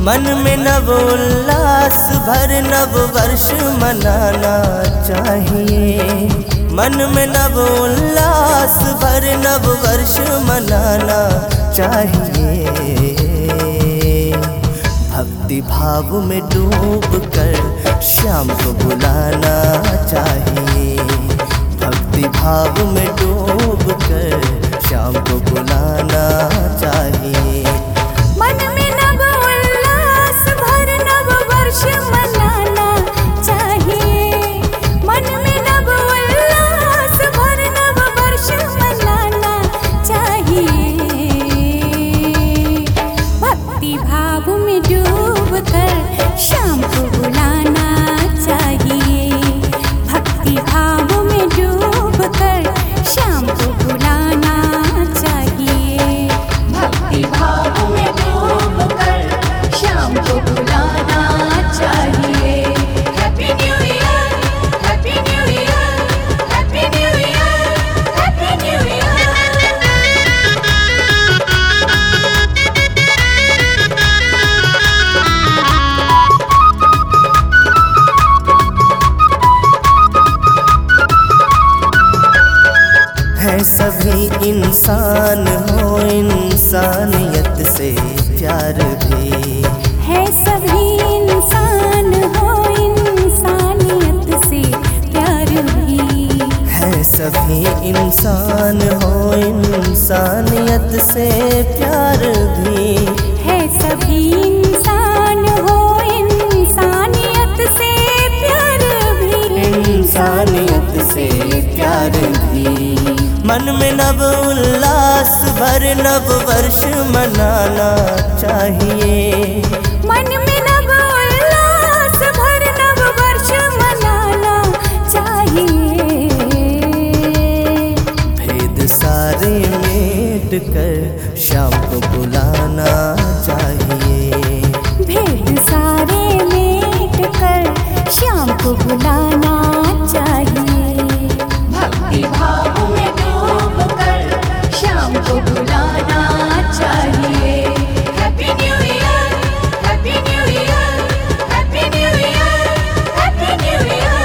मन में नव उल्लास भर नव वर्ष मनाना चाहिए। मन में नव उल्लास भर नव वर्ष मनाना चाहिए। भक्ति भाव में डूब कर श्याम को बुलाना चाहिए। भक्ति भाव में डूब कर श्याम को बुलाना चाहिए। मन में नव उल्लास भर नव वर्ष मनाना चाहिए। मन में नव उल्लास भर नव वर्ष मनाना चाहिए। भक्ति भाव में डूब कर श्याम को बुलाना चाहिए। भक्ति भाव में डूब कर श्याम को बुलाना चाहिए। भक्ति भाव में डूब कर श्याम को बुलाना चाहिए। Happy new year, happy new year, happy new year, happy new है सभी इंसान हो इंसानियत से प्यार भी। है सभी इंसान हो इंसानियत से प्यार भी। है सभी इंसान हो इंसानियत से प्यार भी। है सभी इंसान हो इंसानियत से प्यार भी। इंसानियत से प्यार भी। मन में नव उल्लास भर नव वर्ष मनाना चाहिए। मन में नव उल्लास भर नव वर्ष मनाना चाहिए। भेद सारे मिट कर श्याम को बुलाना चाहिए। भेद सारे मिट कर श्याम को बुलाना चाहिए। भक्ति भाव में डूब कर श्याम को बुलाना चाहिए। Happy new year, happy new year, happy new year, happy new year.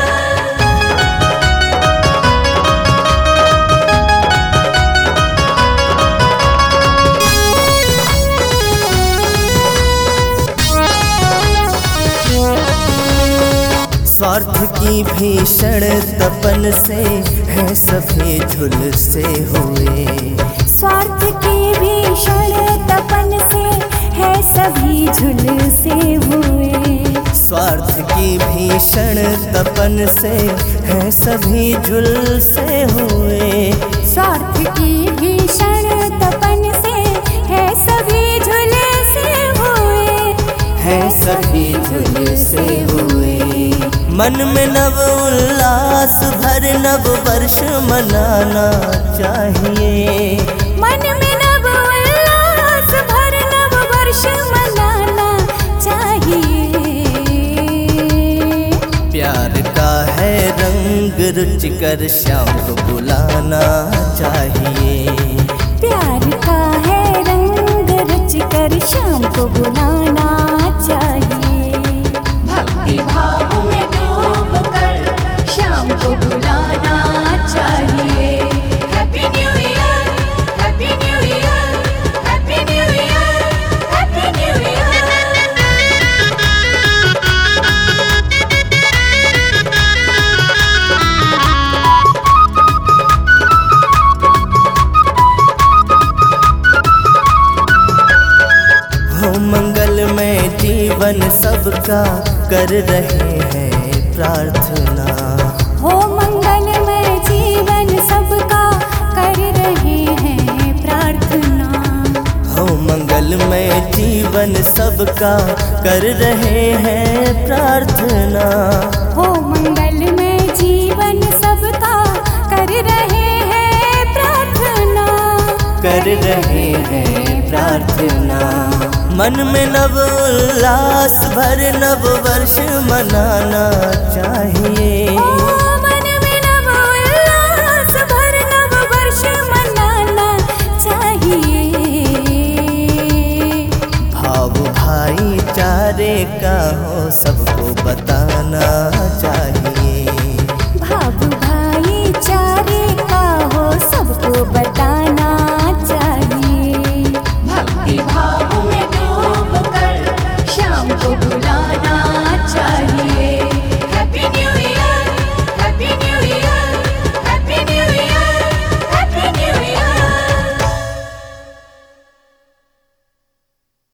स्वार्थ की भीषण तपन से है सभी झुलसे हुए। स्वार्थ की भीषण तपन से है सभी झुलसे हुए। स्वार्थ की भीषण तपन से है सभी झुलसे हुए। स्वार्थ की भीषण तपन से है सभी झुलसे हुए। है सभी झुलसे हुए। मन में नव उल्लास भर नव वर्ष मनाना चाहिए। मन में नव उल्लास भर नव वर्ष मनाना चाहिए। प्यार का है रंग रुचिकर श्याम को बुलाना चाहिए। प्यार का है रंग रुचिकर श्याम को बुलाना चाहिए। भक्ति भाव में डूब कर श्याम को बुलाना चाहिए। Happy new year, happy new year, happy new year, happy new year. हो मंगलमय जीवन सबका कर रहे हैं प्रार्थना। हो मंगलमय जीवन सबका कर रहे हैं प्रार्थना। हो मंगलमय जीवन सबका कर रहे हैं प्रार्थना। हो मंगलमय जीवन सबका कर रहे हैं प्रार्थना। कर रहे हैं प्रार्थना। मन में नव उल्लास भर नव वर्ष मनाना चाहिए। मन में नव उल्लास भर नव वर्ष मनाना चाहिए। भाईचारे का हो सबको बताना चाहिए।